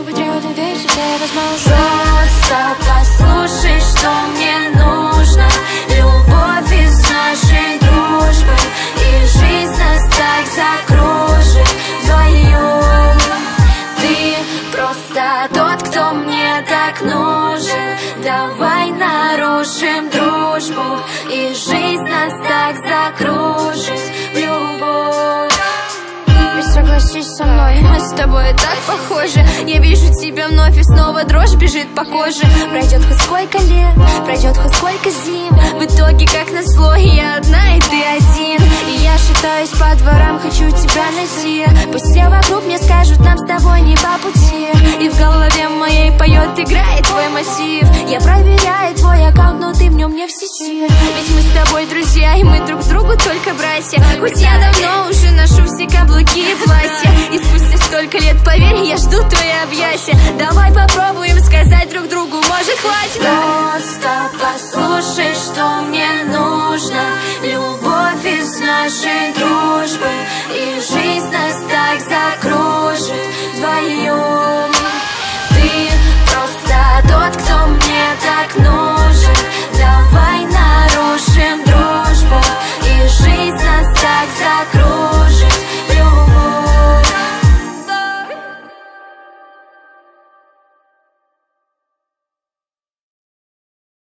потребует вещи, все возможно. Просто послушай, что мне нужно. Любовь из нашей дружбы, и жизнь нас так закружит вдвоем. Ты просто тот, кто мне так нужен. Давай нарушим дружбу, и жизнь нас так закружит в любовь. Согласись со мной, мы с тобой так похожи. Я вижу тебя вновь, и снова дрожь бежит по коже. Пройдет хоть сколько лет, пройдет хоть сколько зим, в итоге, как назло, я одна и ты один. И я шатаюсь по дворам, хочу тебя найти. Пусть все вокруг мне скажут, нам с тобой не по пути. И в голове моей поет, играет твой мотив. Я проверяю твой аккаунт, но ты в нем не в сети. Ведь мы с тобой друзья, и мы друг другу только братья. Хоть я давно уже ношу все каблуки и платья, и спустя столько лет, поверь, я жду твои объятия. Давай попробуем сказать друг другу, может, хватит. Просто послушай, что мне